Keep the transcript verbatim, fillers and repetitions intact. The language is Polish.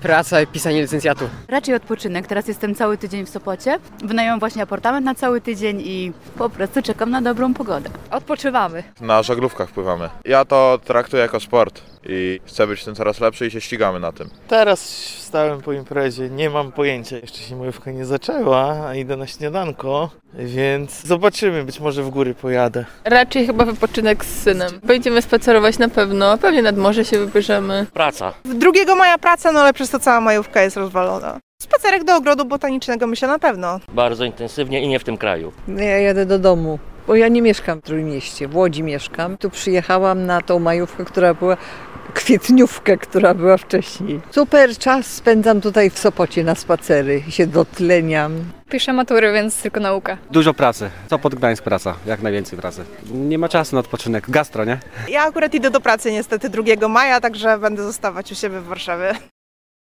Praca i pisanie licencjatu. Raczej odpoczynek. Teraz jestem cały tydzień w Sopocie. Wynająłem właśnie apartament na cały tydzień i po prostu czekam na dobrą pogodę. Odpoczywamy. Na żaglówkach pływamy. Ja to traktuję jako sport i chcę być w tym coraz lepszy i się ścigamy na tym. Teraz wstałem po imprezie, nie mam pojęcia. Jeszcze się majówka nie zaczęła, a idę na śniadanko, więc zobaczymy, być może w góry pojadę. Raczej chyba wypoczynek z synem. Będziemy spacerować na pewno, pewnie nad morze się wybierzemy. Praca. drugiego maja praca, no ale przez to cała majówka jest rozwalona. Spacerek do ogrodu botanicznego myślę na pewno. Bardzo intensywnie i nie w tym kraju. Ja jadę do domu, bo ja nie mieszkam w Trójmieście, w Łodzi mieszkam. Tu przyjechałam na tą majówkę, która była, kwietniówkę, która była wcześniej. Super czas spędzam tutaj w Sopocie na spacery i się dotleniam. Piszę matury, więc tylko nauka. Dużo pracy. Sopot, Gdańsk praca. Jak najwięcej pracy. Nie ma czasu na odpoczynek. Gastro, nie? Ja akurat idę do pracy niestety drugiego maja, także będę zostawać u siebie w Warszawie.